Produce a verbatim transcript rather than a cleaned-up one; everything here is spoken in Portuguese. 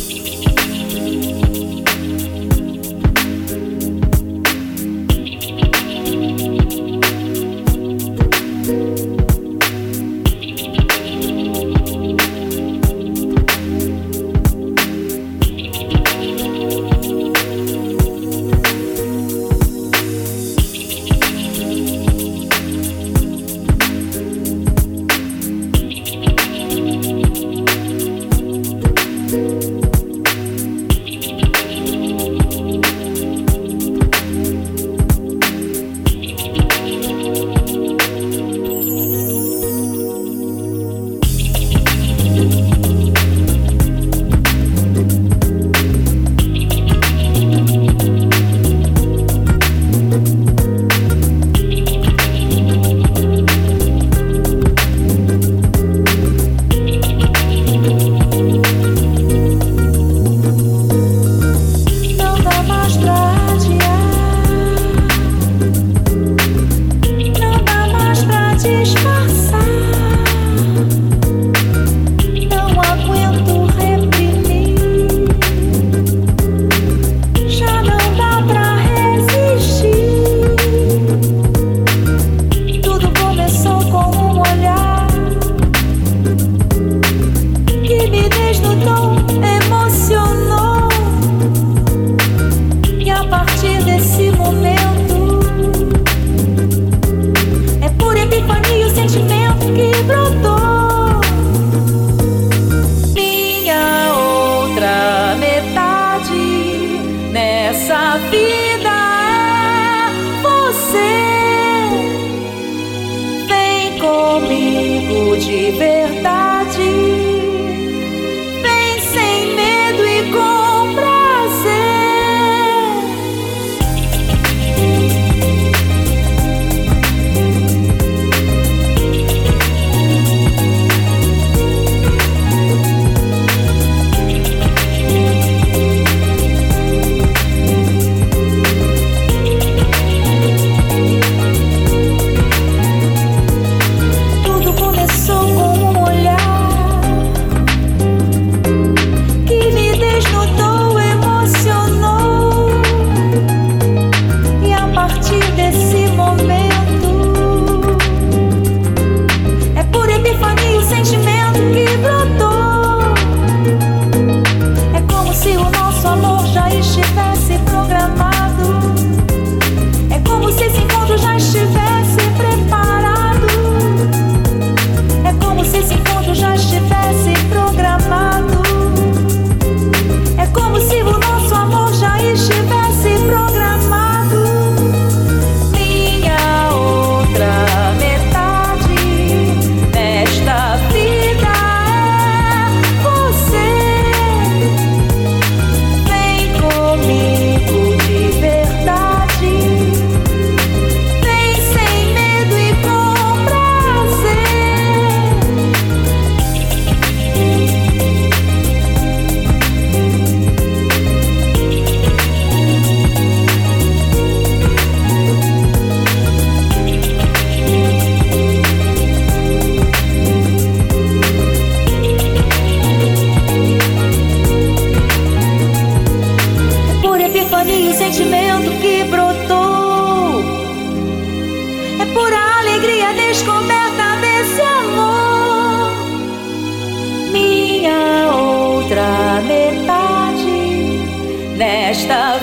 de verdade. Vem sem medo e com prazer. Tudo começou com um olhar que me desnudou, emocionou. E a partir desse momento é por epifania o sentimento que brotou. É como se o nosso amor já estivesse programado. É como se esse encontro já estivesse preparado. É como se esse encontro já estivesse programado. É como se o nosso amor já estivesse programado. Minha outra metade nesta vida é você. Vem comigo de verdade. Vem sem medo e com prazer. É por epifania o sentimento que brotou. É pura alegria descoberta desse amor. Minha outra metade nesta